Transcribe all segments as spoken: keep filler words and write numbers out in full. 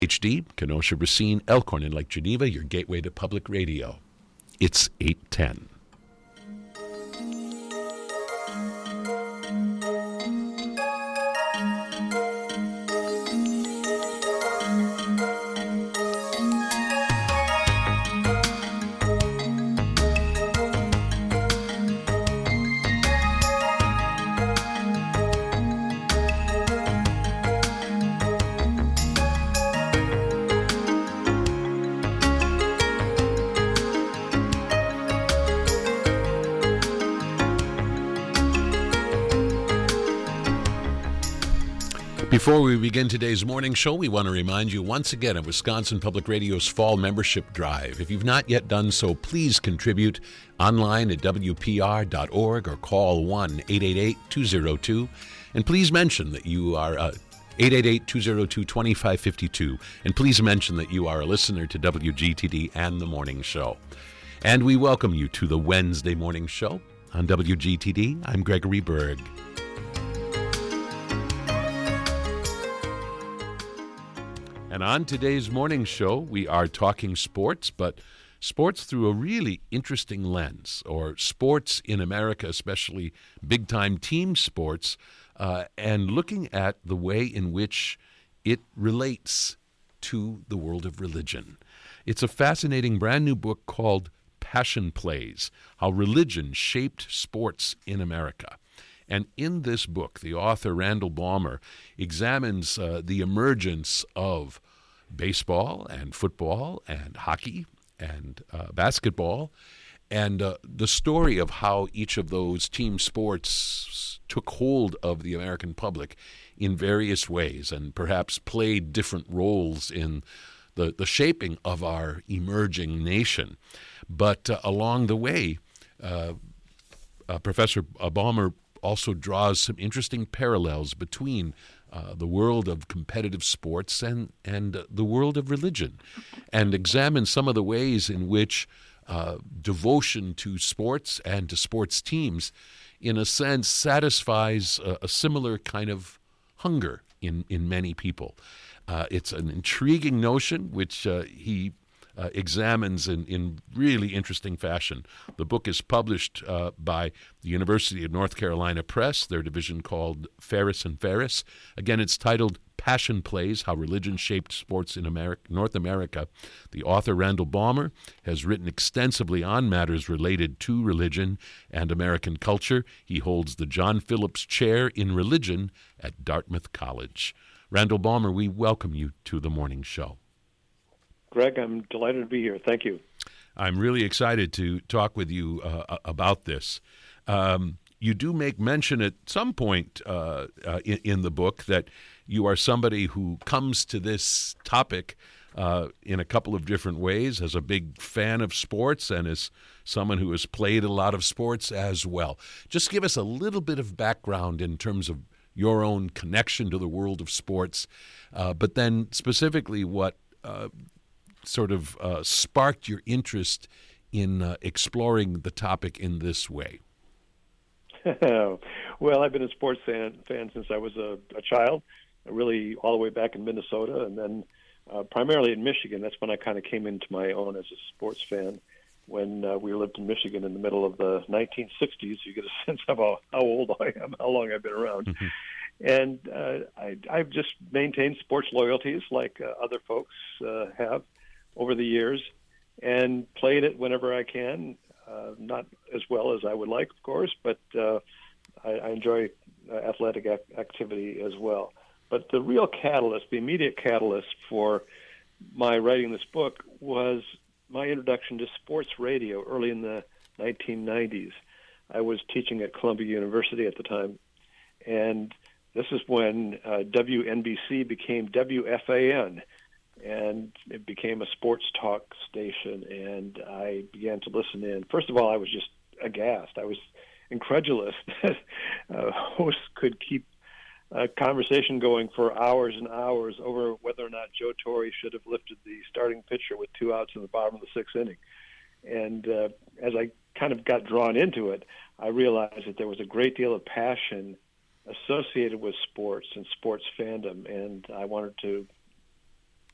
H D, Kenosha, Racine, Elkhorn, and Lake Geneva, your gateway to public radio. It's eight ten. Before we begin today's morning show, we want to remind you once again of Wisconsin Public Radio's Fall Membership Drive. If you've not yet done so, please contribute online at W P R dot org or call one eight eight eight, two zero two. And please mention that you are uh, eight eight eight, two zero two, two five five two. And please mention that you are a listener to W G T D and the morning show. And we welcome you to the Wednesday morning show on W G T D. I'm Gregory Berg. And on today's morning show, we are talking sports, but sports through a really interesting lens, or sports in America, especially big-time team sports, uh, and looking at the way in which it relates to the world of religion. It's a fascinating brand new book called Passion Plays: How Religion Shaped Sports in America. And in this book, the author, Randall Balmer, examines uh, the emergence of baseball and football and hockey and uh, basketball, and uh, the story of how each of those team sports took hold of the American public in various ways and perhaps played different roles in the, the shaping of our emerging nation. But uh, along the way, uh, uh, Professor Balmer also draws some interesting parallels between uh, the world of competitive sports and, and uh, the world of religion, and examines some of the ways in which uh, devotion to sports and to sports teams, in a sense, satisfies a, a similar kind of hunger in, in many people. Uh, it's an intriguing notion, which uh, he Uh, examines in, in really interesting fashion. The book is published uh, by the University of North Carolina Press, their division called Ferris and Ferris. Again, it's titled Passion Plays: How Religion Shaped Sports in America, North America. The author, Randall Balmer, has written extensively on matters related to religion and American culture. He holds the John Phillips Chair in Religion at Dartmouth College. Randall Balmer, we welcome you to the morning show. Greg, I'm delighted to be here. Thank you. I'm really excited to talk with you uh, about this. Um, you do make mention at some point uh, uh, in, in the book that you are somebody who comes to this topic uh, in a couple of different ways, as a big fan of sports and as someone who has played a lot of sports as well. Just give us a little bit of background in terms of your own connection to the world of sports, uh, but then specifically what uh, sort of uh, sparked your interest in uh, exploring the topic in this way? Well, I've been a sports fan, fan since I was a, a child, really all the way back in Minnesota, and then uh, primarily in Michigan. That's when I kind of came into my own as a sports fan. When uh, we lived in Michigan in the middle of the nineteen sixties, you get a sense of how, how old I am, how long I've been around. Mm-hmm. And uh, I, I've just maintained sports loyalties like uh, other folks uh, have over the years, and played it whenever I can. Uh, not as well as I would like, of course, but uh, I, I enjoy uh, athletic ac- activity as well. But the real catalyst, the immediate catalyst for my writing this book was my introduction to sports radio early in the nineteen nineties. I was teaching at Columbia University at the time, and this is when uh, W N B C became W F A N, and it became a sports talk station, and I began to listen in. First of all, I was just aghast. I was incredulous that uh, hosts could keep a conversation going for hours and hours over whether or not Joe Torre should have lifted the starting pitcher with two outs in the bottom of the sixth inning. And uh, as I kind of got drawn into it, I realized that there was a great deal of passion associated with sports and sports fandom, and I wanted to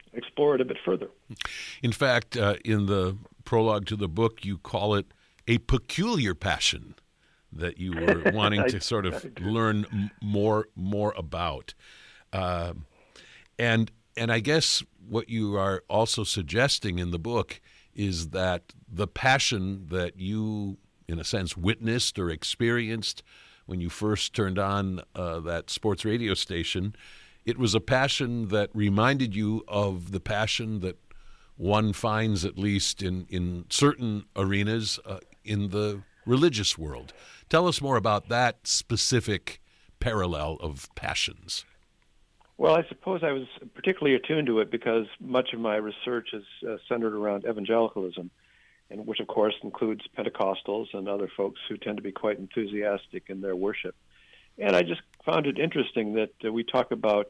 explore it a bit further. In fact, uh, in the prologue to the book, you call it a peculiar passion that you were wanting to sort of learn m- more more about. Uh, and and I guess what you are also suggesting in the book is that the passion that you, in a sense, witnessed or experienced when you first turned on uh, that sports radio station, it was a passion that reminded you of the passion that one finds, at least in, in certain arenas, uh, in the religious world. Tell us more about that specific parallel of passions. Well, I suppose I was particularly attuned to it because much of my research is uh, centered around evangelicalism, and which, of course, includes Pentecostals and other folks who tend to be quite enthusiastic in their worship. And I just found it interesting that uh, we talk about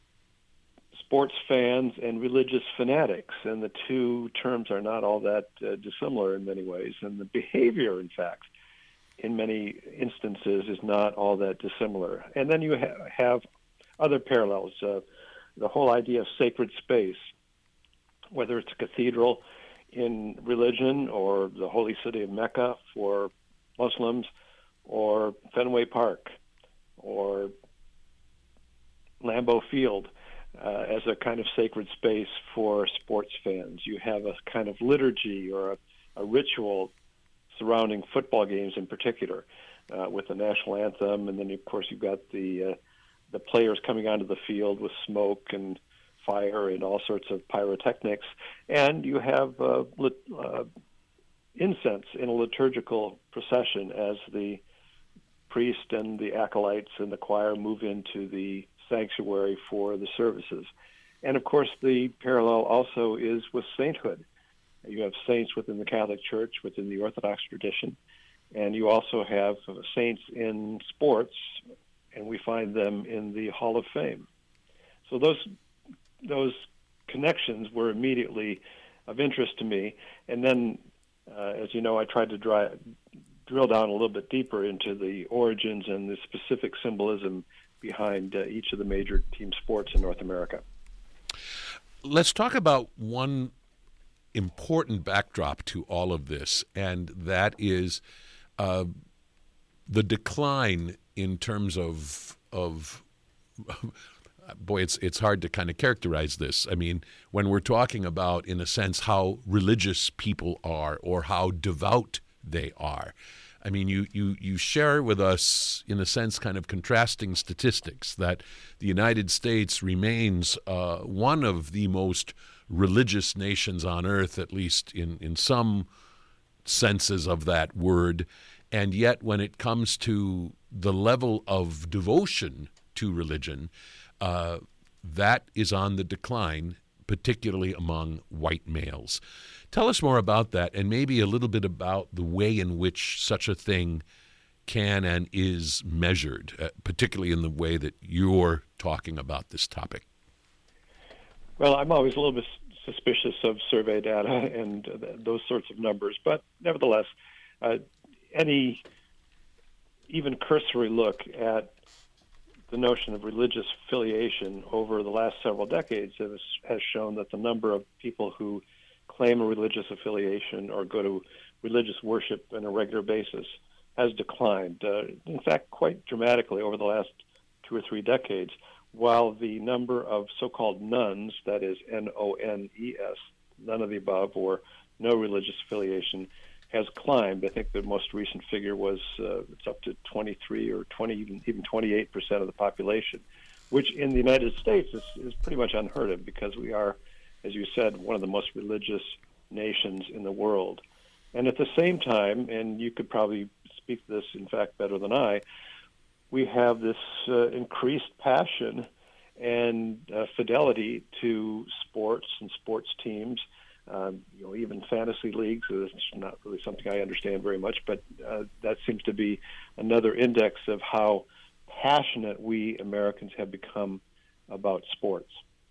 sports fans and religious fanatics, and the two terms are not all that uh, dissimilar in many ways. And the behavior, in fact, in many instances is not all that dissimilar. And then you ha- have other parallels, uh, the whole idea of sacred space, whether it's a cathedral in religion or the holy city of Mecca for Muslims or Fenway Park or Lambeau Field uh, as a kind of sacred space for sports fans. You have a kind of liturgy or a, a ritual surrounding football games in particular uh, with the national anthem, and then, of course, you've got the uh, the players coming onto the field with smoke and fire and all sorts of pyrotechnics, and you have uh, lit, uh, incense in a liturgical procession as the priest and the acolytes and the choir move into the sanctuary for the services. And, of course, the parallel also is with sainthood. You have saints within the Catholic Church, within the Orthodox tradition, and you also have saints in sports, and we find them in the Hall of Fame. So those those connections were immediately of interest to me. And then, uh, as you know, I tried to dry, drill down a little bit deeper into the origins and the specific symbolism behind uh, each of the major team sports in North America. Let's talk about one important backdrop to all of this, and that is uh, the decline in terms of of boy, it's it's hard to kind of characterize this. I mean, when we're talking about, in a sense, how religious people are or how devout they are. I mean, you, you, you share with us, in a sense, kind of contrasting statistics that the United States remains uh, one of the most religious nations on earth, at least in, in some senses of that word. And yet, when it comes to the level of devotion to religion, uh, that is on the decline, particularly among white males. Tell us more about that, and maybe a little bit about the way in which such a thing can and is measured, uh, particularly in the way that you're talking about this topic. Well, I'm always a little bit suspicious of survey data and uh, those sorts of numbers, but nevertheless, uh, any even cursory look at the notion of religious affiliation over the last several decades has, has shown that the number of people who claim a religious affiliation or go to religious worship on a regular basis has declined, uh, in fact, quite dramatically over the last two or three decades, while the number of so-called nones, that is N O N E S, none of the above, or no religious affiliation, has climbed. I think the most recent figure was uh, it's up to twenty-three or twenty, even, even twenty-eight percent of the population, which in the United States is, is pretty much unheard of because we are, as you said, one of the most religious nations in the world. And at the same time, and you could probably speak to this, in fact, better than I, we have this uh, increased passion and uh, fidelity to sports and sports teams. Um, you know, even fantasy leagues is not really something I understand very much, but uh, that seems to be another index of how passionate we Americans have become about sports.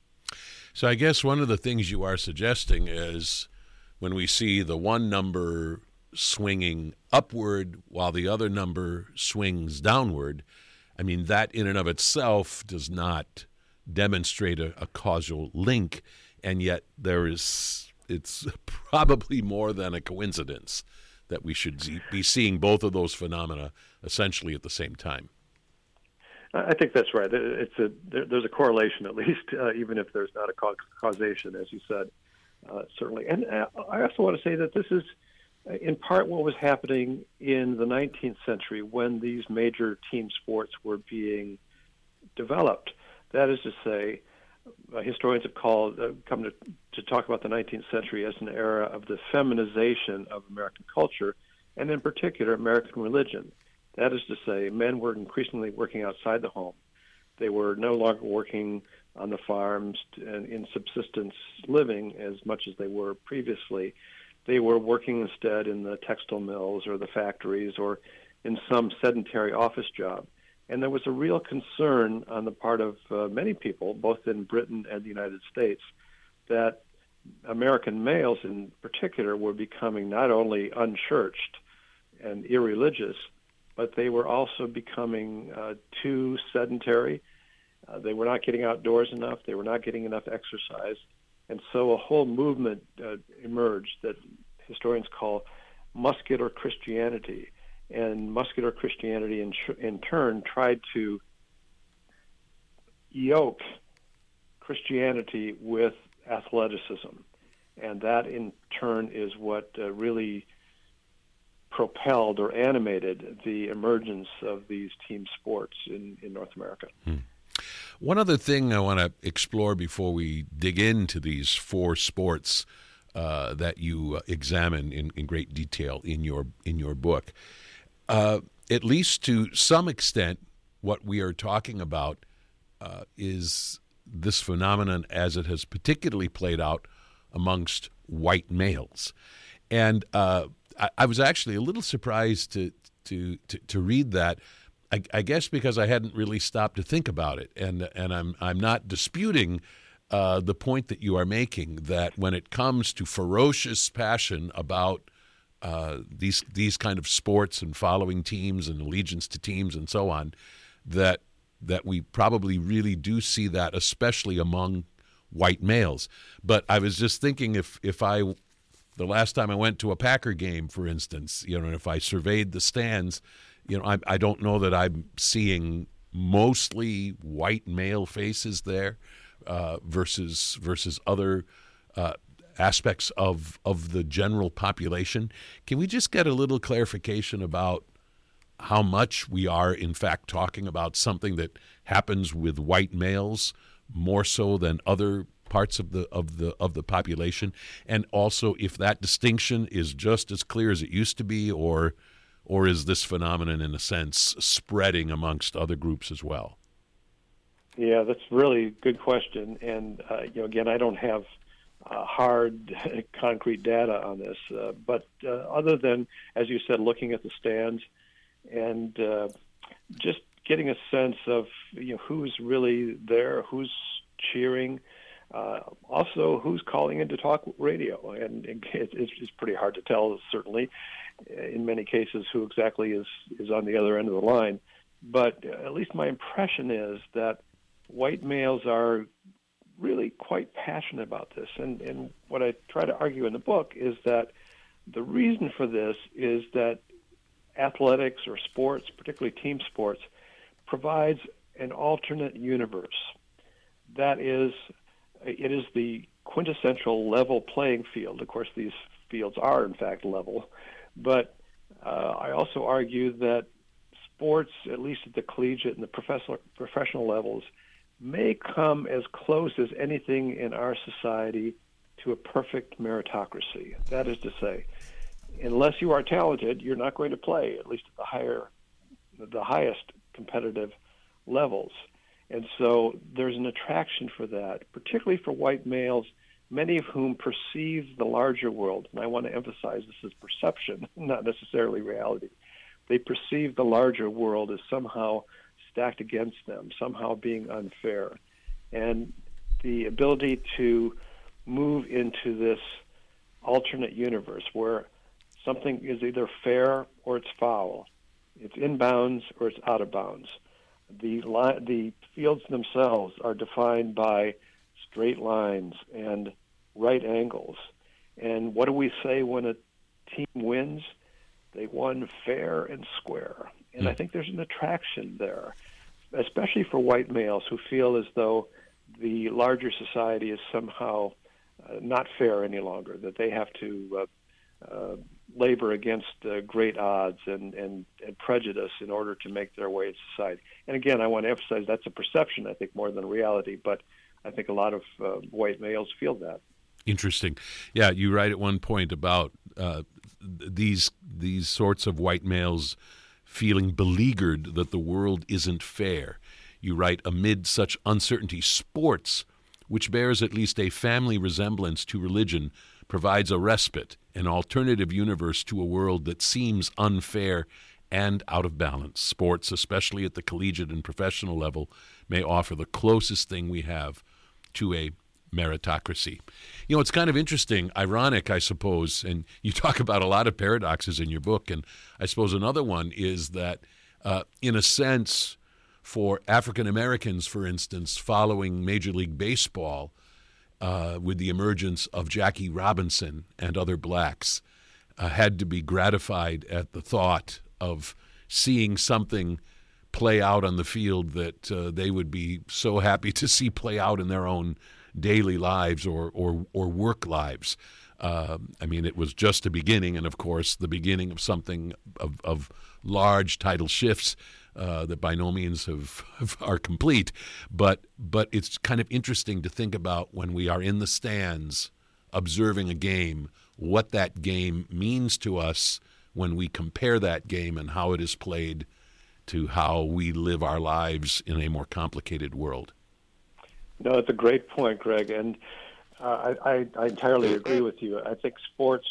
So I guess one of the things you are suggesting is when we see the one number swinging upward while the other number swings downward, I mean, that in and of itself does not demonstrate a, a causal link. and yet there is it's probably more than a coincidence that we should be seeing both of those phenomena essentially at the same time. I think that's right. It's a there, there's a correlation, at least, uh, even if there's not a causation, as you said, uh, certainly. And uh, I also want to say that this is, in part, what was happening in the nineteenth century when these major team sports were being developed. That is to say, uh, historians have called uh, come to, to talk about the nineteenth century as an era of the feminization of American culture, and in particular, American religion. That is to say, men were increasingly working outside the home. They were no longer working on the farms and in subsistence living as much as they were previously. They were working instead in the textile mills or the factories or in some sedentary office job. And there was a real concern on the part of uh, many people, both in Britain and the United States, that American males in particular were becoming not only unchurched and irreligious, but they were also becoming uh, too sedentary. Uh, they were not getting outdoors enough. They were not getting enough exercise. And so a whole movement uh, emerged that historians call muscular Christianity. And muscular Christianity, in, in turn, tried to yoke Christianity with athleticism. And that, in turn, is what uh, really propelled or animated the emergence of these team sports in, in North America. Hmm. One other thing I want to explore before we dig into these four sports uh, that you uh, examine in, in great detail in your in your book, uh, at least to some extent, what we are talking about uh, is this phenomenon as it has particularly played out amongst white males, and uh, I, I was actually a little surprised to to to, to read that. I, I guess because I hadn't really stopped to think about it, and and I'm I'm not disputing uh, the point that you are making that when it comes to ferocious passion about uh, these these kind of sports and following teams and allegiance to teams and so on, that that we probably really do see that, especially among white males. But I was just thinking if if I the last time I went to a Packer game, for instance, you know, if I surveyed the stands, you know, I, I don't know that I'm seeing mostly white male faces there uh, versus versus other uh, aspects of of the general population. Can we just get a little clarification about how much we are, in fact, talking about something that happens with white males more so than other parts of the of the of the population, and also if that distinction is just as clear as it used to be, or or is this phenomenon in a sense spreading amongst other groups as well? Yeah, that's really a good question, and uh, you know, again, I don't have uh, hard, concrete data on this, uh, but uh, other than, as you said, looking at the stands and uh, just getting a sense of, you know, who's really there, who's cheering. Uh, also, who's calling into talk radio, and it, it's, it's pretty hard to tell, certainly, in many cases, who exactly is, is on the other end of the line. But at least my impression is that white males are really quite passionate about this. And, and what I try to argue in the book is that the reason for this is that athletics or sports, particularly team sports, provides an alternate universe. That is, it is the quintessential level playing field. Of course, these fields are, in fact, level. But uh, I also argue that sports, at least at the collegiate and the professional, professional levels, may come as close as anything in our society to a perfect meritocracy. That is to say, unless you are talented, you're not going to play, at least at the higher, the highest competitive levels. And so there's an attraction for that, particularly for white males, many of whom perceive the larger world. And I want to emphasize this is perception, not necessarily reality. They perceive the larger world as somehow stacked against them, somehow being unfair. And the ability to move into this alternate universe where something is either fair or it's foul, it's in bounds or it's out of bounds. The li- the fields themselves are defined by straight lines and right angles. And what do we say when a team wins? They won fair and square. And I think there's an attraction there, especially for white males who feel as though the larger society is somehow uh, not fair any longer, that they have to uh, uh, labor against uh, great odds and, and, and prejudice in order to make their way in society. And again, I want to emphasize that's a perception, I think, more than reality, but I think a lot of uh, white males feel that. Interesting. Yeah, you write at one point about uh, these these sorts of white males feeling beleaguered that the world isn't fair. You write, amid such uncertainty, sports, which bears at least a family resemblance to religion, provides a respite, an alternative universe to a world that seems unfair and out of balance. Sports, especially at the collegiate and professional level, may offer the closest thing we have to a meritocracy. You know, it's kind of interesting, ironic, I suppose, and you talk about a lot of paradoxes in your book, and I suppose another one is that, uh, in a sense, for African Americans, for instance, following Major League Baseball, uh, with the emergence of Jackie Robinson and other blacks, uh, had to be gratified at the thought of seeing something play out on the field that uh, they would be so happy to see play out in their own daily lives or or, or work lives. Uh, I mean, it was just a beginning, and of course, the beginning of something of, of large tidal shifts uh, that by no means have, have are complete. But but it's kind of interesting to think about when we are in the stands observing a game, what that game means to us when we compare that game and how it is played to how we live our lives in a more complicated world. No, it's a great point, Greg, and uh, I, I entirely agree with you. I think sports,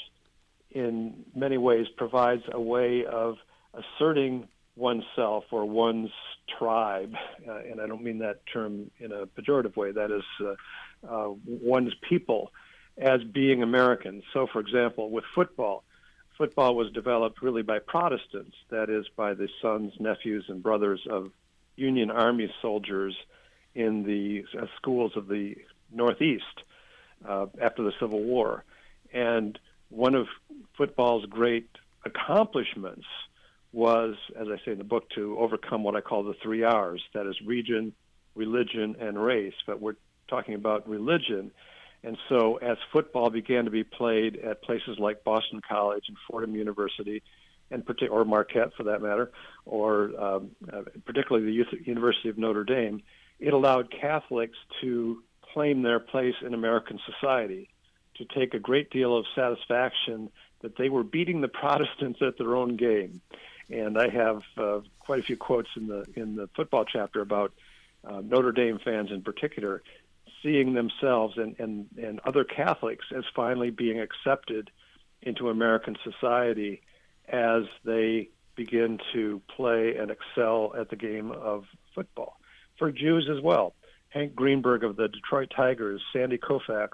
in many ways, provides a way of asserting oneself or one's tribe, uh, and I don't mean that term in a pejorative way. That is, uh, uh, one's people as being Americans. So, for example, with football, football was developed really by Protestants, that is, by the sons, nephews, and brothers of Union Army soldiers in the uh, schools of the Northeast uh, after the Civil War. And one of football's great accomplishments was, as I say in the book, to overcome what I call the three R's, that is region, religion, and race. But we're talking about religion. And so as football began to be played at places like Boston College and Fordham University, and partic- or Marquette for that matter, or um, uh, particularly the Youth University of Notre Dame, it allowed Catholics to claim their place in American society, to take a great deal of satisfaction that they were beating the Protestants at their own game. And I have uh, quite a few quotes in the in the football chapter about uh, Notre Dame fans in particular seeing themselves and, and, and other Catholics as finally being accepted into American society as they begin to play and excel at the game of football. For Jews as well, Hank Greenberg of the Detroit Tigers, Sandy Koufax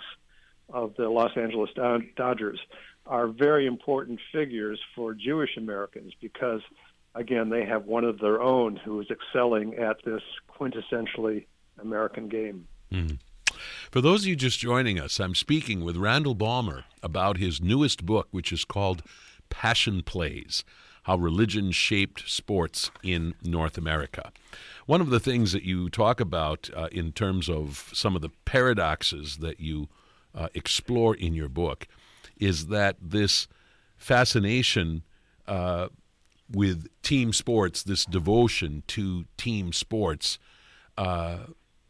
of the Los Angeles Dodgers are very important figures for Jewish Americans because, again, they have one of their own who is excelling at this quintessentially American game. Mm-hmm. For those of you just joining us, I'm speaking with Randall Balmer about his newest book, which is called Passion Plays: How Religion Shaped Sports in North America. One of the things that you talk about uh, in terms of some of the paradoxes that you uh, explore in your book is that this fascination uh, with team sports, this devotion to team sports, uh,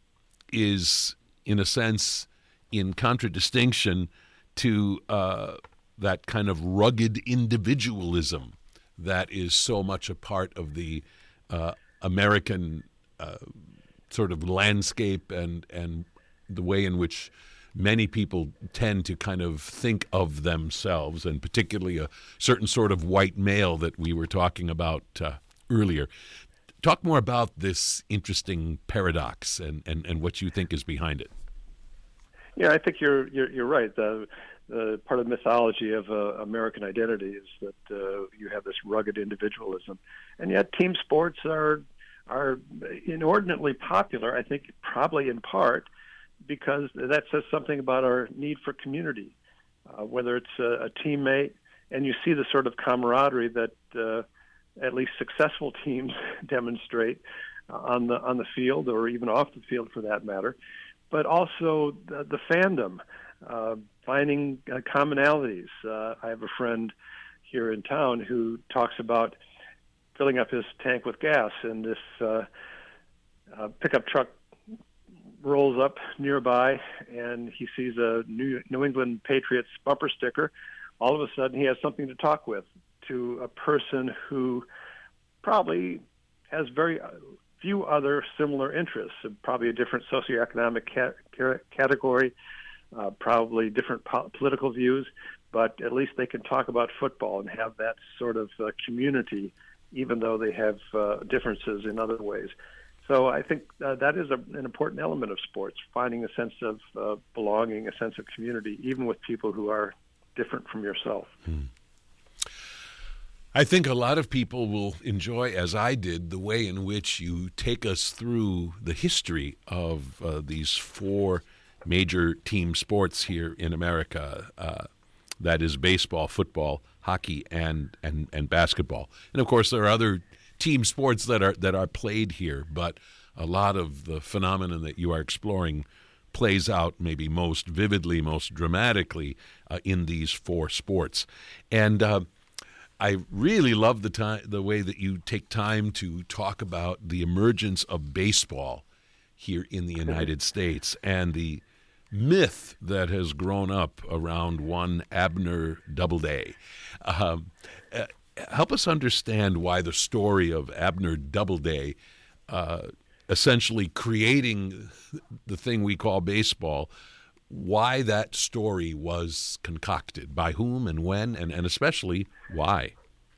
is in a sense in contradistinction to uh, that kind of rugged individualism that is so much a part of the uh, American uh, sort of landscape and, and the way in which many people tend to kind of think of themselves, and particularly a certain sort of white male that we were talking about uh, earlier. Talk more about this interesting paradox and, and, and what you think is behind it. Yeah, I think you're you're, you're right. The, the part of the mythology of uh, American identity is that uh, you have this rugged individualism, and yet team sports are are inordinately popular. I think probably in part because that says something about our need for community, uh, whether it's a, a teammate, and you see the sort of camaraderie that uh, at least successful teams demonstrate on the on the field or even off the field for that matter, but also the, the fandom, uh, finding uh, commonalities. Uh, I have a friend here in town who talks about filling up his tank with gas, and this uh, uh, pickup truck rolls up nearby, and he sees a New, New England Patriots bumper sticker. All of a sudden, he has something to talk with to a person who probably has very few other similar interests, probably a different socioeconomic ca- category, uh, probably different po- political views, but at least they can talk about football and have that sort of uh, community, even though they have uh, differences in other ways. So I think uh, that is a, an important element of sports, finding a sense of uh, belonging, a sense of community, even with people who are different from yourself. Hmm. I think a lot of people will enjoy, as I did, the way in which you take us through the history of uh, these four major team sports here in America. Uh, that is baseball, football, hockey, and, and, and basketball. And, of course, there are other team sports that are that are played here, but a lot of the phenomenon that you are exploring plays out maybe most vividly, most dramatically uh, in these four sports. And uh, I really love the time, the way that you take time to talk about the emergence of baseball here in the United States and the myth that has grown up around one Abner Doubleday. Um, uh, help us understand why the story of Abner Doubleday, uh, essentially creating the thing we call baseball, why that story was concocted, by whom and when, and, and especially why.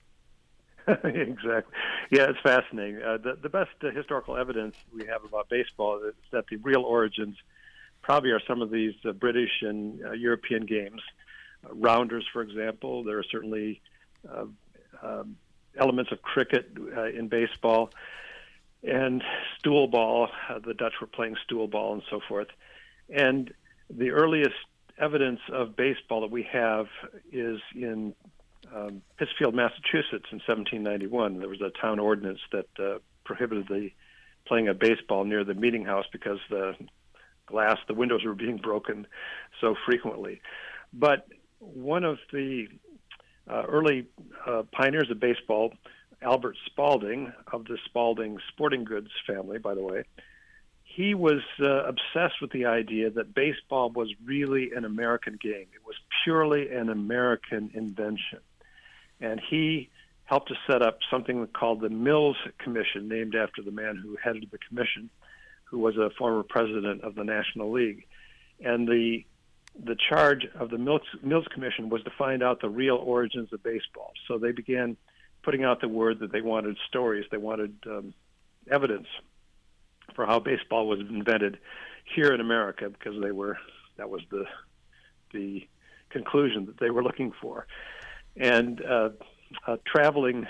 Exactly. Yeah, it's fascinating. Uh, the, the best uh, historical evidence we have about baseball is that the real origins probably are some of these uh, British and uh, European games. Uh, rounders, for example. There are certainly uh, um, elements of cricket uh, in baseball. And stool ball, uh, the Dutch were playing stool ball and so forth. And the earliest evidence of baseball that we have is in um, Pittsfield, Massachusetts in seventeen ninety-one. There was a town ordinance that uh, prohibited the playing of baseball near the meeting house because the glass, the windows were being broken so frequently. But one of the uh, early uh, pioneers of baseball, Albert Spalding, of the Spalding Sporting Goods family, by the way, he was uh, obsessed with the idea that baseball was really an American game. It was purely an American invention. And he helped to set up something called the Mills Commission, named after the man who headed the commission, who was a former president of the National League. And the the charge of the Mills, Mills Commission was to find out the real origins of baseball. So they began putting out the word that they wanted stories, they wanted um, evidence for how baseball was invented here in America, because they were that was the the conclusion that they were looking for. And uh, a traveling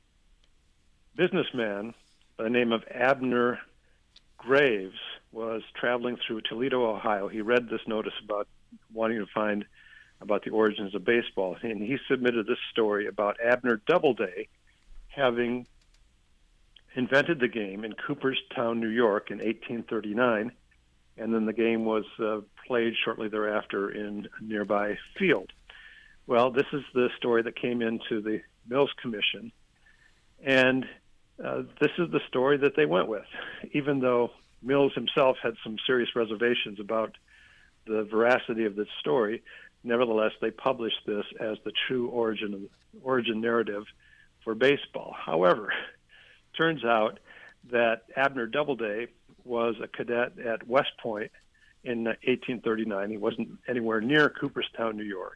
businessman by the name of Abner Graves was traveling through Toledo, Ohio. He read this notice about wanting to find about the origins of baseball, and he submitted this story about Abner Doubleday having invented the game in Cooperstown, New York in eighteen thirty-nine, and then the game was uh, played shortly thereafter in a nearby field. Well, this is the story that came into the Mills Commission, and uh, this is the story that they went with, even though Mills himself had some serious reservations about the veracity of this story. Nevertheless, they published this as the true origin of, origin narrative for baseball. However, turns out that Abner Doubleday was a cadet at West Point in eighteen thirty-nine. He wasn't anywhere near Cooperstown, New York.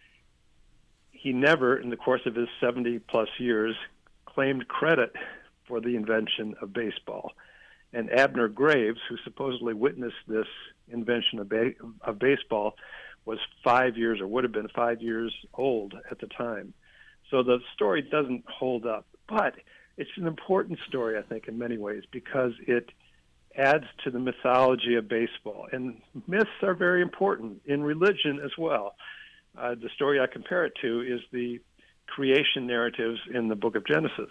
He never, in the course of his seventy-plus years, claimed credit for the invention of baseball. And Abner Graves, who supposedly witnessed this invention of, ba- of baseball, was five years, or would have been five years old at the time. So the story doesn't hold up. But it's an important story, I think, in many ways, because it adds to the mythology of baseball. And myths are very important in religion as well. Uh, the story I compare it to is the creation narratives in the book of Genesis.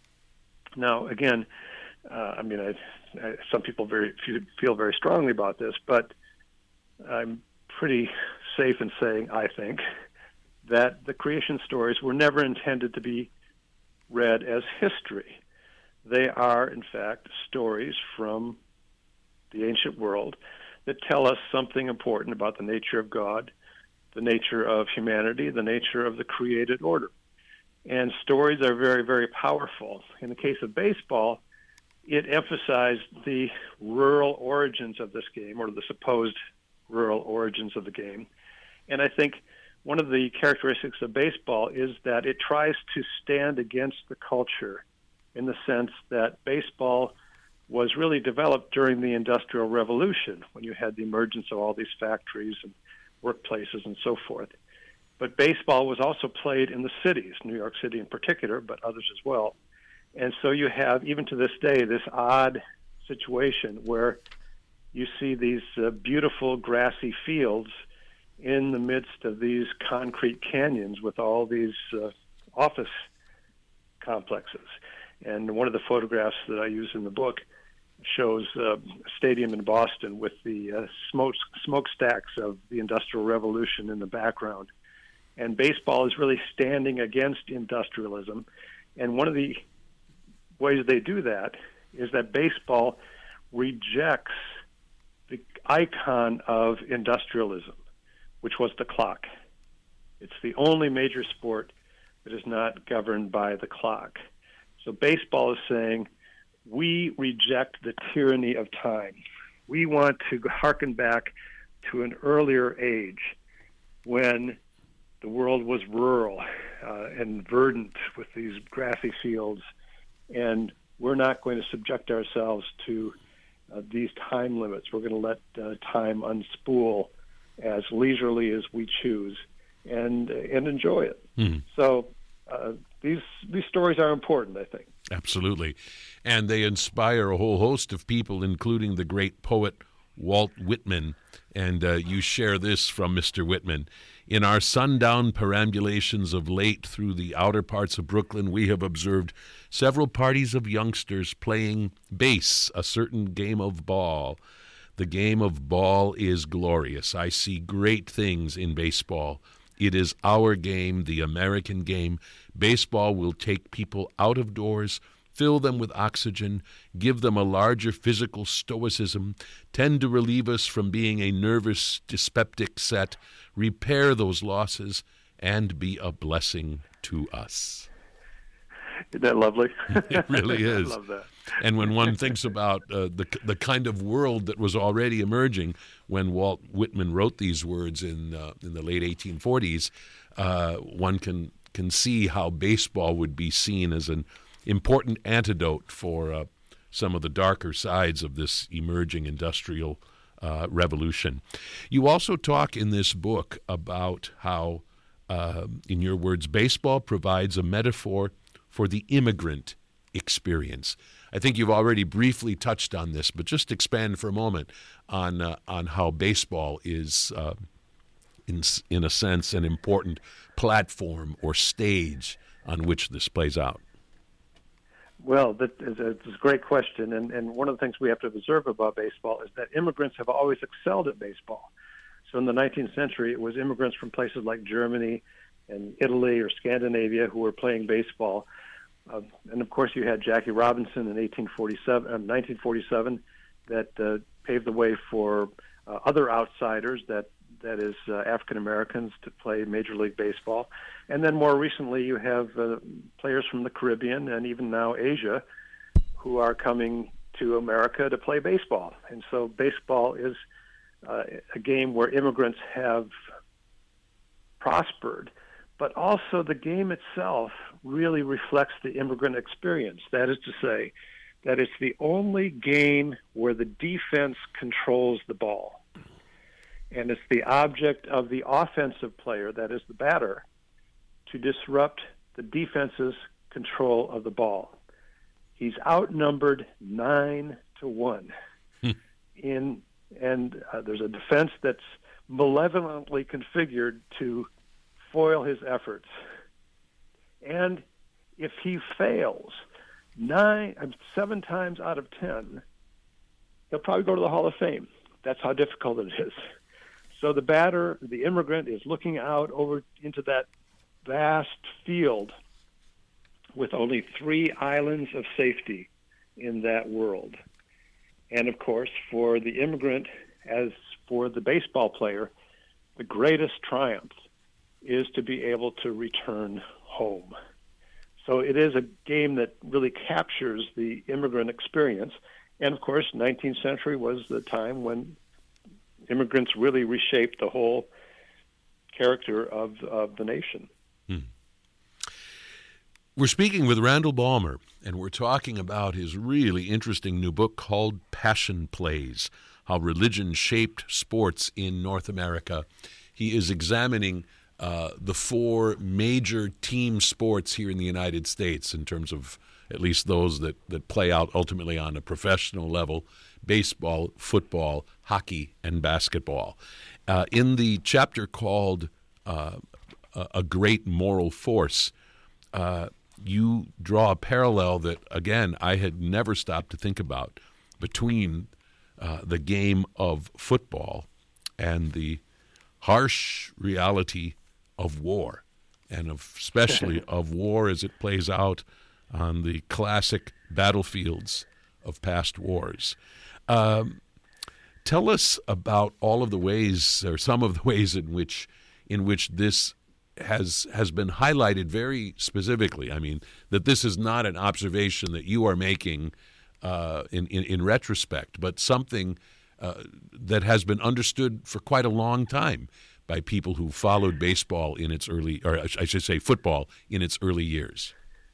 Now, again, uh, I mean, I, I, some people very feel very strongly about this, but I'm pretty safe in saying, I think, that the creation stories were never intended to be read as history. They are, in fact, stories from the ancient world that tell us something important about the nature of God, the nature of humanity, the nature of the created order. And stories are very, very powerful. In the case of baseball, it emphasized the rural origins of this game, or the supposed rural origins of the game. And I think one of the characteristics of baseball is that it tries to stand against the culture, in the sense that baseball was really developed during the Industrial Revolution, when you had the emergence of all these factories and workplaces and so forth. But baseball was also played in the cities, New York City in particular, but others as well. And so you have, even to this day, this odd situation where you see these uh, beautiful grassy fields in the midst of these concrete canyons with all these uh, office complexes. And one of the photographs that I use in the book shows uh, a stadium in Boston with the uh, smoke smokestacks of the Industrial Revolution in the background. And baseball is really standing against industrialism. And one of the ways they do that is that baseball rejects the icon of industrialism, which was the clock. It's the only major sport that is not governed by the clock. So baseball is saying, we reject the tyranny of time. We want to harken back to an earlier age when the world was rural uh, and verdant with these grassy fields, and we're not going to subject ourselves to uh, these time limits. We're going to let uh, time unspool as leisurely as we choose and and enjoy it. Mm-hmm. So uh, these these stories are important, I think. Absolutely. And they inspire a whole host of people, including the great poet Walt Whitman. And uh, you share this from Mister Whitman. In our sundown perambulations of late through the outer parts of Brooklyn, we have observed several parties of youngsters playing base, a certain game of ball. The game of ball is glorious. I see great things in baseball. It is our game, the American game. Baseball will take people out of doors, fill them with oxygen, give them a larger physical stoicism, tend to relieve us from being a nervous, dyspeptic set, repair those losses, and be a blessing to us. Isn't that lovely? It really is. I love that. And when one thinks about uh, the the kind of world that was already emerging when Walt Whitman wrote these words in uh, in the late eighteen forties, uh, one can can see how baseball would be seen as an important antidote for uh, some of the darker sides of this emerging industrial uh, revolution. You also talk in this book about how, uh, in your words, baseball provides a metaphor for the immigrant experience. I think you've already briefly touched on this, but just expand for a moment on uh, on how baseball is, uh, in in a sense, an important platform or stage on which this plays out. Well, that is a, it's a great question, and, and one of the things we have to observe about baseball is that immigrants have always excelled at baseball. So in the nineteenth century, it was immigrants from places like Germany and Italy or Scandinavia who were playing baseball. Uh, and of course, you had Jackie Robinson in eighteen forty-seven, uh, nineteen forty-seven that uh, paved the way for uh, other outsiders, that that is uh, African Americans, to play Major League Baseball. And then more recently, you have uh, players from the Caribbean and even now Asia who are coming to America to play baseball. And so baseball is uh, a game where immigrants have prospered, but also the game itself really reflects the immigrant experience. That is to say, that it's the only game where the defense controls the ball. And it's the object of the offensive player, that is the batter, to disrupt the defense's control of the ball. He's outnumbered nine to one. in, and uh, there's a defense that's malevolently configured to foil his efforts. And if he fails nine, seven times out of ten, he'll probably go to the Hall of Fame. That's how difficult it is. So the batter, the immigrant, is looking out over into that vast field with only three islands of safety in that world. And, of course, for the immigrant, as for the baseball player, the greatest triumph is to be able to return home. So it is a game that really captures the immigrant experience. And, of course, nineteenth century was the time when immigrants really reshaped the whole character of, of the nation. Hmm. We're speaking with Randall Balmer, and we're talking about his really interesting new book called Passion Plays, How Religion Shaped Sports in North America. He is examining uh, the four major team sports here in the United States in terms of at least those that, that play out ultimately on a professional level: baseball, football, hockey, and basketball. Uh, in the chapter called uh, A Great Moral Force, uh, you draw a parallel that, again, I had never stopped to think about between uh, the game of football and the harsh reality of war, and of especially of war as it plays out on the classic battlefields of past wars. Um, tell us about all of the ways, or some of the ways in which in which this has has been highlighted very specifically. I mean, that this is not an observation that you are making uh, in, in in retrospect, but something uh, that has been understood for quite a long time by people who followed baseball in its early, or I should say football in its early years.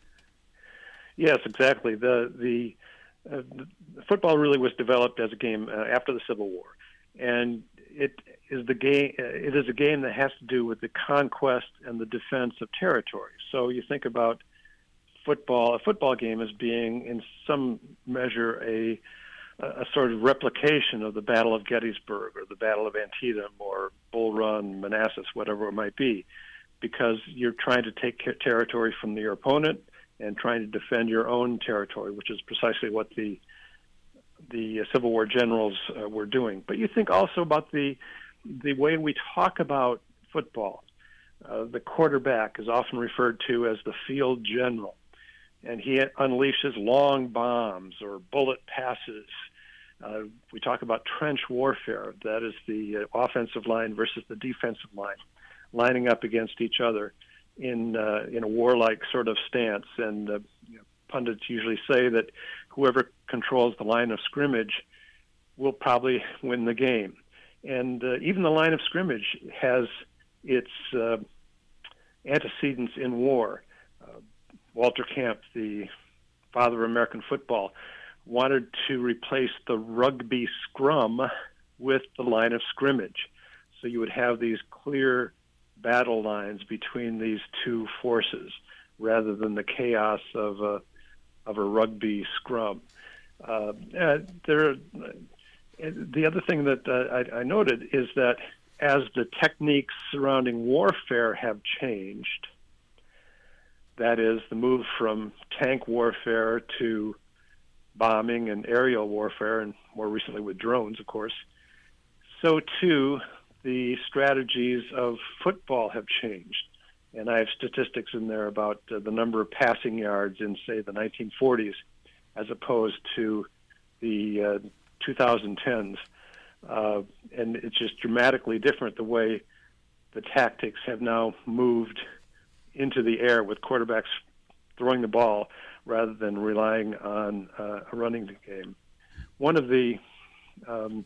Yes, exactly. The the, uh, the football really was developed as a game uh, after the Civil War, and it is the game. Uh, it is a game that has to do with the conquest and the defense of territory. So you think about football, a football game as being, in some measure, a a sort of replication of the Battle of Gettysburg or the Battle of Antietam or Bull Run, Manassas, whatever it might be, because you're trying to take territory from your opponent and trying to defend your own territory, which is precisely what the the Civil War generals uh, were doing. But you think also about the the way we talk about football. Uh, the quarterback is often referred to as the field general, and he unleashes long bombs or bullet passes. Uh, we talk about trench warfare. That is the uh, offensive line versus the defensive line, lining up against each other in uh, in a warlike sort of stance. And uh, you know, pundits usually say that whoever controls the line of scrimmage will probably win the game. And uh, even the line of scrimmage has its uh, antecedents in war. Uh, Walter Camp, the father of American football, wanted to replace the rugby scrum with the line of scrimmage. So you would have these clear battle lines between these two forces rather than the chaos of a, of a rugby scrum. Uh, there, the other thing that uh, I, I noted is that as the techniques surrounding warfare have changed, that is, the move from tank warfare to bombing and aerial warfare, and more recently with drones, of course, so too the strategies of football have changed. And I have statistics in there about uh, the number of passing yards in, say, the nineteen forties as opposed to the uh, twenty tens. Uh, and it's just dramatically different the way the tactics have now moved into the air with quarterbacks throwing the ball rather than relying on uh, a running game. One of the um,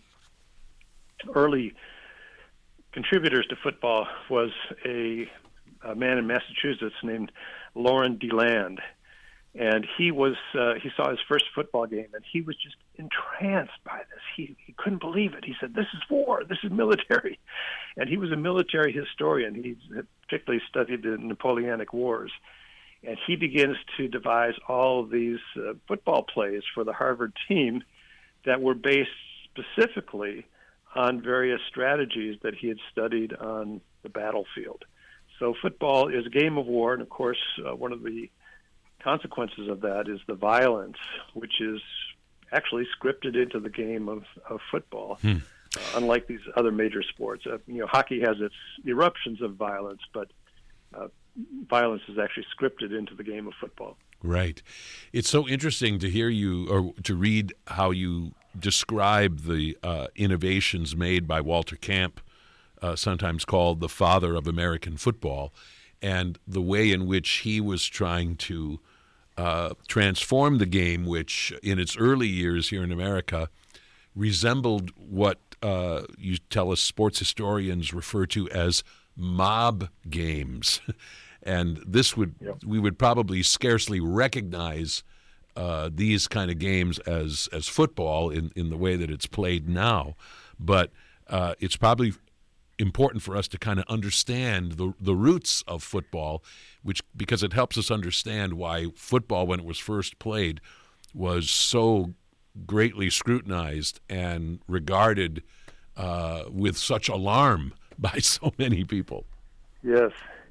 early contributors to football was a, a man in Massachusetts named Lauren DeLand, and he was uh, he saw his first football game, and he was just entranced by this. He he couldn't believe it. He said, "This is war. This is military," and he was a military historian. He particularly studied the Napoleonic Wars. And he begins to devise all of these uh, football plays for the Harvard team that were based specifically on various strategies that he had studied on the battlefield. So football is a game of war, and of course, uh, one of the consequences of that is the violence, which is actually scripted into the game of, of football, hmm. uh, unlike these other major sports. Uh, you know, hockey has its eruptions of violence, but uh, violence is actually scripted into the game of football. Right. It's so interesting to hear you, or to read how you describe the uh, innovations made by Walter Camp, uh, sometimes called the father of American football, and the way in which he was trying to uh, transform the game, which in its early years here in America resembled what uh, you tell us sports historians refer to as mob games. And this would yep. we would probably scarcely recognize uh, these kind of games as as football in, in the way that it's played now. But uh, it's probably important for us to kind of understand the the roots of football, which because it helps us understand why football, when it was first played, was so greatly scrutinized and regarded uh, with such alarm by so many people. Yes.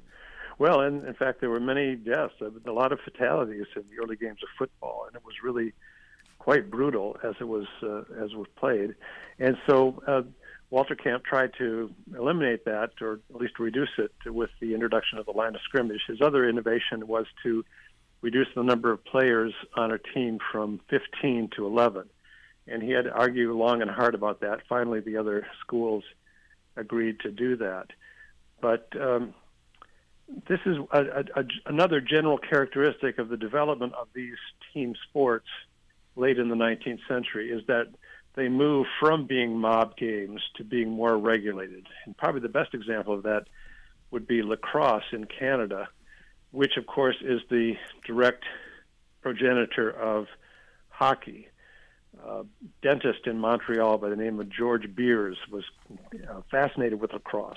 Well, and in fact, there were many deaths, a lot of fatalities in the early games of football, and it was really quite brutal as it was uh, as it was played. And so uh, Walter Camp tried to eliminate that, or at least reduce it, with the introduction of the line of scrimmage. His other innovation was to reduce the number of players on a team from fifteen to eleven. And he had to argue long and hard about that. Finally, the other schools agreed to do that. But um, this is a, a, a, another general characteristic of the development of these team sports late in the nineteenth century, is that they move from being mob games to being more regulated. And probably the best example of that would be lacrosse in Canada, which, of course, is the direct progenitor of hockey. A dentist in Montreal by the name of George Beers was uh, fascinated with lacrosse,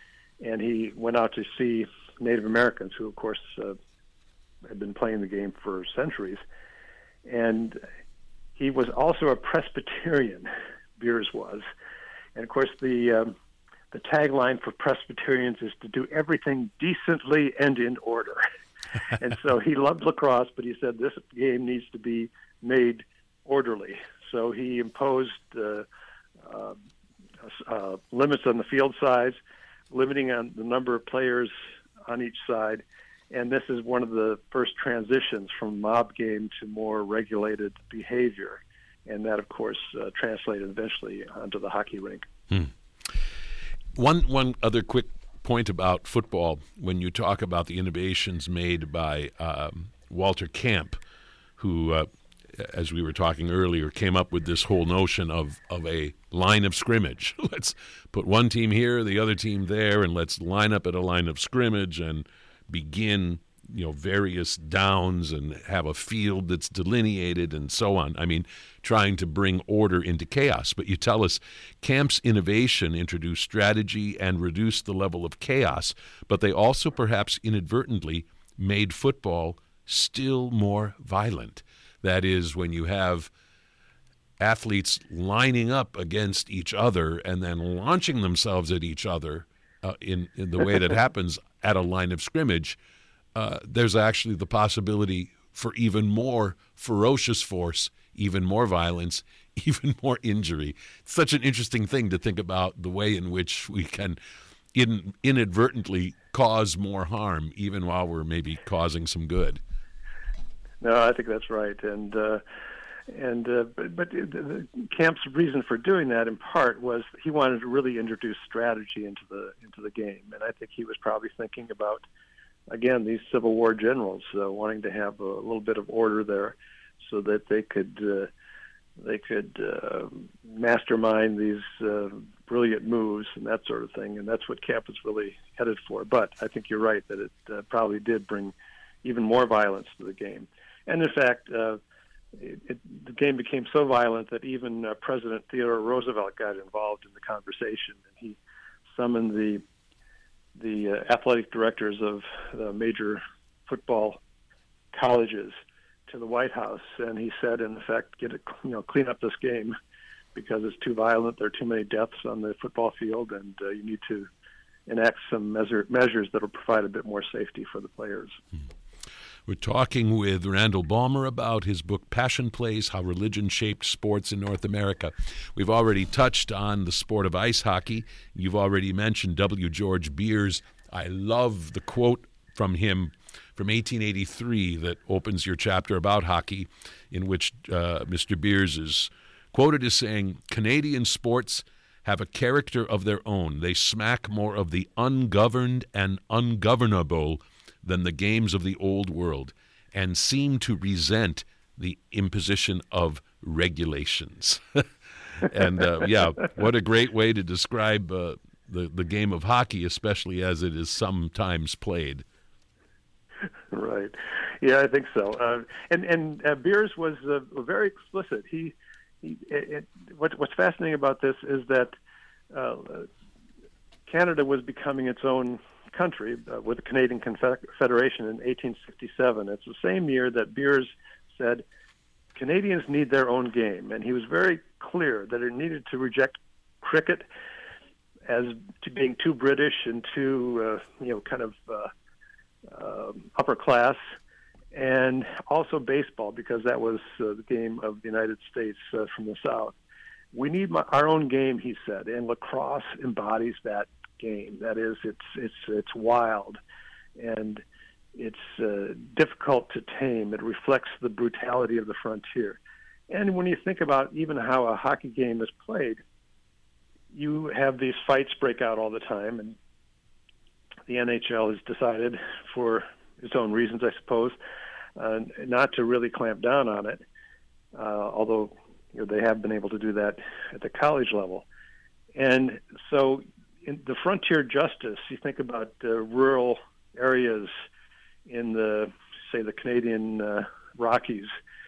and he went out to see Native Americans, who, of course, uh, had been playing the game for centuries. And he was also a Presbyterian, Beers was. And, of course, the um, the tagline for Presbyterians is to do everything decently and in order. And so he loved lacrosse, but he said this game needs to be made orderly. So he imposed uh, uh, uh, limits on the field size, limiting on the number of players on each side, and this is one of the first transitions from mob game to more regulated behavior, and that, of course, uh, translated eventually onto the hockey rink. Hmm. One one other quick point about football, when you talk about the innovations made by um, Walter Camp, who, uh, as we were talking earlier, came up with this whole notion of, of a line of scrimmage. Let's put one team here, the other team there, and let's line up at a line of scrimmage and begin, you know, various downs and have a field that's delineated and so on. I mean, trying to bring order into chaos. But you tell us Camp's innovation introduced strategy and reduced the level of chaos, but they also perhaps inadvertently made football still more violent. That is, when you have athletes lining up against each other and then launching themselves at each other uh, in, in the way that happens at a line of scrimmage, uh, there's actually the possibility for even more ferocious force, even more violence, even more injury. It's such an interesting thing to think about, the way in which we can in, inadvertently cause more harm, even while we're maybe causing some good. No, I think that's right, and uh, and uh, but, but the, the Camp's reason for doing that, in part, was he wanted to really introduce strategy into the into the game, and I think he was probably thinking about, again, these Civil War generals uh, wanting to have a little bit of order there, so that they could uh, they could uh, mastermind these uh, brilliant moves and that sort of thing, and that's what Camp was really headed for. But I think you're right that it uh, probably did bring even more violence to the game. And in fact, uh, it, it, the game became so violent that even uh, President Theodore Roosevelt got involved in the conversation, and he summoned the the uh, athletic directors of the major football colleges to the White House, and he said, in effect, "Get it, you know, clean up this game, because it's too violent. There are too many deaths on the football field, and uh, you need to enact some measure, measures that will provide a bit more safety for the players. We're talking with Randall Balmer about his book, Passion Plays, How Religion Shaped Sports in North America. We've already touched on the sport of ice hockey. You've already mentioned W. George Beers. I love the quote from him from eighteen eighty-three that opens your chapter about hockey, in which uh, Mister Beers is quoted as saying, "Canadian sports have a character of their own. They smack more of the ungoverned and ungovernable than the games of the old world, and seem to resent the imposition of regulations." And uh, yeah, what a great way to describe uh, the, the game of hockey, especially as it is sometimes played. Right. Yeah, I think so. Uh, and and uh, Beers was uh, very explicit. He, he it, it, what, what's fascinating about this is that uh, Canada was becoming its own country uh, with the Canadian Confederation in eighteen sixty-seven. It's the same year that Beers said Canadians need their own game, and he was very clear that it needed to reject cricket as to being too British and too, uh, you know, kind of uh, uh, upper class, and also baseball, because that was uh, the game of the United States uh, from the South. We need my, our own game, he said, and lacrosse embodies that game. That is, it's it's it's wild, and it's uh, difficult to tame. It reflects the brutality of the frontier. And when you think about even how a hockey game is played, you have these fights break out all the time, and the N H L has decided, for its own reasons, I suppose, uh, not to really clamp down on it, uh, although you know, they have been able to do that at the college level. And so in the frontier justice, you think about uh, rural areas in the, say, the Canadian uh, Rockies,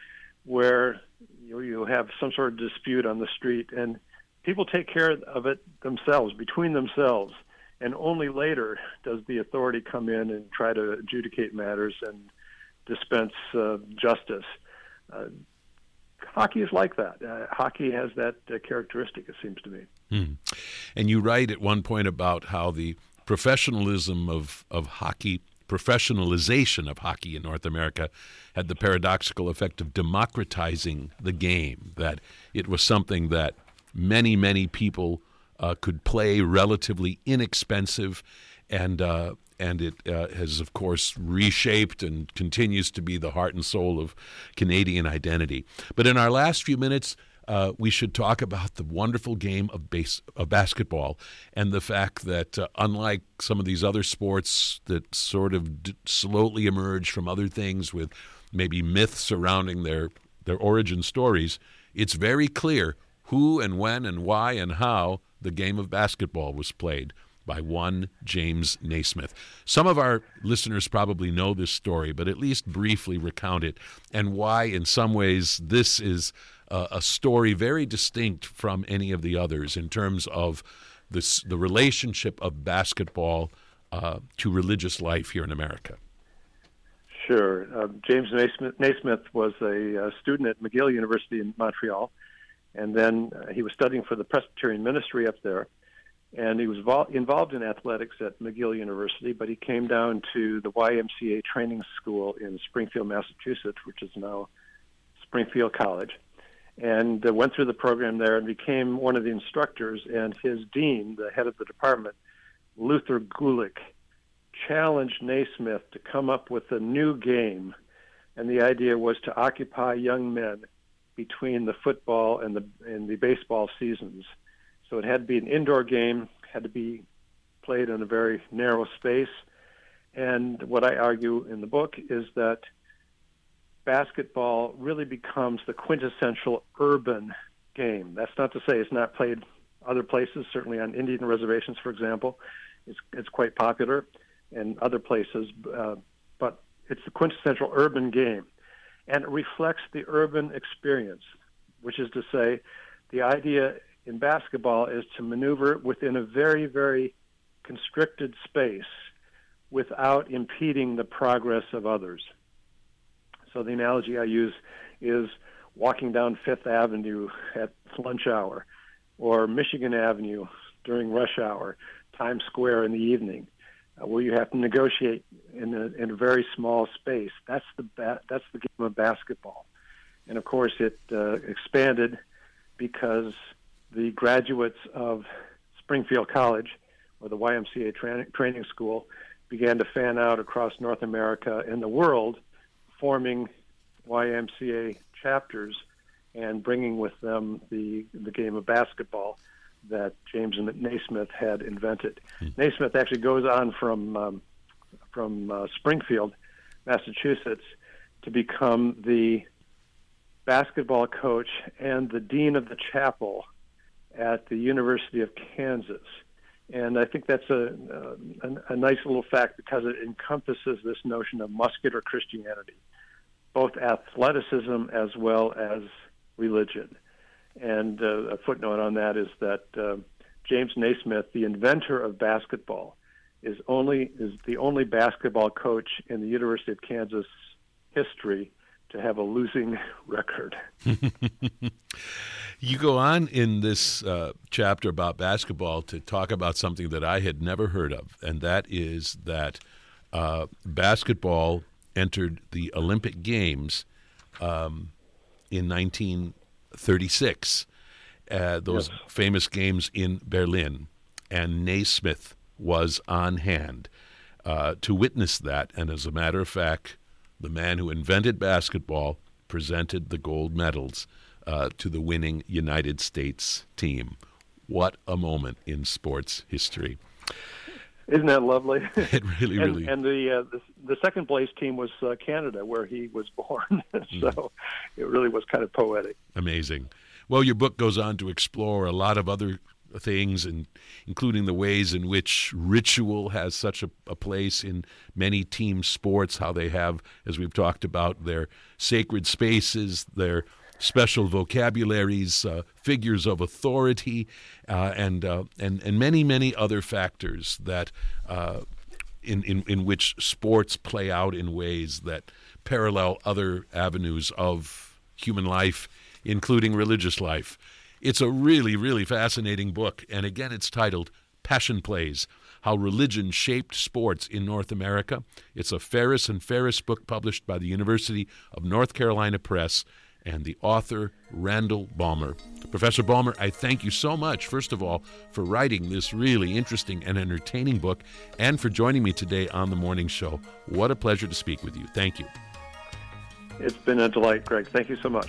where you, you have some sort of dispute on the street, and people take care of it themselves, between themselves, and only later does the authority come in and try to adjudicate matters and dispense uh, justice. Uh, hockey is like that. Uh, hockey has that uh, characteristic, it seems to me. Hmm. And you write at one point about how the professionalism of, of hockey, professionalization of hockey in North America had the paradoxical effect of democratizing the game, that it was something that many, many people uh, could play, relatively inexpensive, and uh, and it uh, has, of course, reshaped and continues to be the heart and soul of Canadian identity. But in our last few minutes, uh, we should talk about the wonderful game of base of basketball, and the fact that, uh, unlike some of these other sports that sort of d- slowly emerge from other things with maybe myths surrounding their their origin stories, it's very clear who and when and why and how the game of basketball was played by one James Naismith. Some of our listeners probably know this story, but at least briefly recount it, and why in some ways this is uh, a story very distinct from any of the others in terms of this, the relationship of basketball uh, to religious life here in America. Sure. Uh, James Naismith, Naismith was a uh, student at McGill University in Montreal, and then uh, he was studying for the Presbyterian ministry up there. And he was vol- involved in athletics at McGill University, but he came down to the Y M C A training school in Springfield, Massachusetts, which is now Springfield College, and uh, went through the program there and became one of the instructors. And his dean, the head of the department, Luther Gulick, challenged Naismith to come up with a new game, and the idea was to occupy young men between the football and the and the baseball seasons. So it had to be an indoor game, had to be played in a very narrow space. And what I argue in the book is that basketball really becomes the quintessential urban game. That's not to say it's not played other places, certainly on Indian reservations, for example. It's, it's quite popular in other places, uh, but it's the quintessential urban game. And it reflects the urban experience, which is to say the idea in basketball is to maneuver within a very, very constricted space without impeding the progress of others. So the analogy I use is walking down Fifth Avenue at lunch hour, or Michigan Avenue during rush hour, Times Square in the evening, uh, where you have to negotiate in a, in a very small space. That's the ba- that's the game of basketball. And of course, it uh, expanded because the graduates of Springfield College, or the Y M C A tra- training school, began to fan out across North America and the world, forming Y M C A chapters and bringing with them the the game of basketball that James Naismith had invented. Hmm. Naismith actually goes on from um, from uh, Springfield, Massachusetts, to become the basketball coach and the dean of the chapel at the University of Kansas. And I think that's a, a, a nice little fact because it encompasses this notion of muscular Christianity, both athleticism as well as religion. And uh, a footnote on that is that uh, James Naismith, the inventor of basketball, is only is the only basketball coach in the University of Kansas history to have a losing record. You go on in this uh, chapter about basketball to talk about something that I had never heard of, and that is that uh, basketball entered the Olympic Games um, in nineteen thirty-six, uh, those yes. famous games in Berlin, and Naismith was on hand uh, to witness that. And as a matter of fact, the man who invented basketball presented the gold medals uh, to the winning United States team. What a moment in sports history. Isn't that lovely? It really, and, really. And the, uh, the the second place team was uh, Canada, where he was born. so mm. it really was kind of poetic. Amazing. Well, your book goes on to explore a lot of other things, and including the ways in which ritual has such a, a place in many team sports, how they have, as we've talked about, their sacred spaces, their special vocabularies, uh, figures of authority, uh, and uh, and and many many other factors that uh, in, in in which sports play out in ways that parallel other avenues of human life, including religious life. It's a really really fascinating book, and again, it's titled Passion Plays: How Religion Shaped Sports in North America. It's a Ferris and Ferris book published by the University of North Carolina Press, and the author, Randall Balmer. Professor Balmer, I thank you so much, first of all, for writing this really interesting and entertaining book, and for joining me today on The Morning Show. What a pleasure to speak with you. Thank you. It's been a delight, Greg. Thank you so much.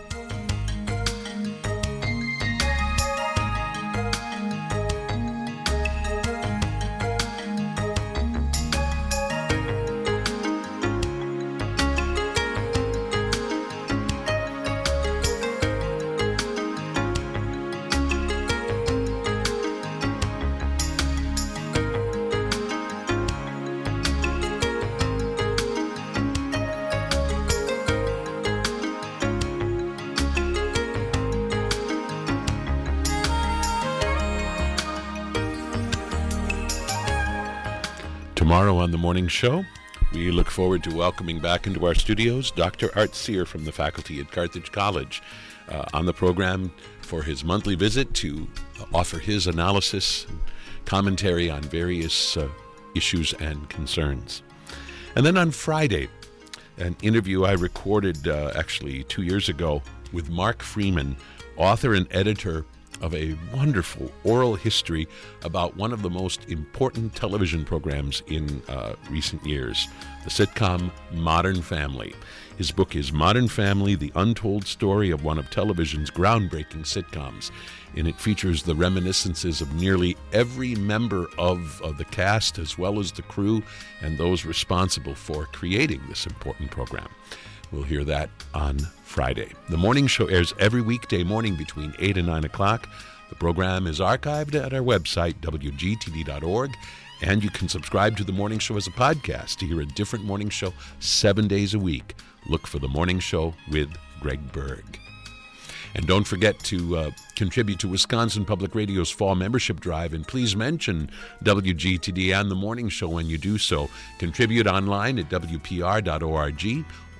Tomorrow on The Morning Show, we look forward to welcoming back into our studios Doctor Art Sear from the faculty at Carthage College uh, on the program for his monthly visit to offer his analysis and commentary on various uh, issues and concerns. And then on Friday, an interview I recorded uh, actually two years ago with Mark Freeman, author and editor of a wonderful oral history about one of the most important television programs in uh, recent years, the sitcom Modern Family. His book is Modern Family, The Untold Story of One of Television's Groundbreaking Sitcoms, and it features the reminiscences of nearly every member of, of the cast, as well as the crew and those responsible for creating this important program. We'll hear that on Friday. The Morning Show airs every weekday morning between eight and nine o'clock. The program is archived at our website, W G T D dot org, and you can subscribe to The Morning Show as a podcast to hear a different morning show seven days a week. Look for The Morning Show with Greg Berg. And don't forget to uh, contribute to Wisconsin Public Radio's Fall Membership Drive, and please mention W G T D and The Morning Show when you do so. Contribute online at W P R dot org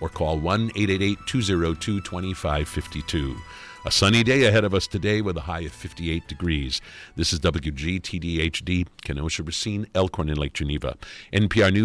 or call one eight eight eight, two oh two, two five five two. A sunny day ahead of us today with a high of fifty-eight degrees. This is W G T D H D, Kenosha, Racine, Elkhorn, and Lake Geneva. N P R News.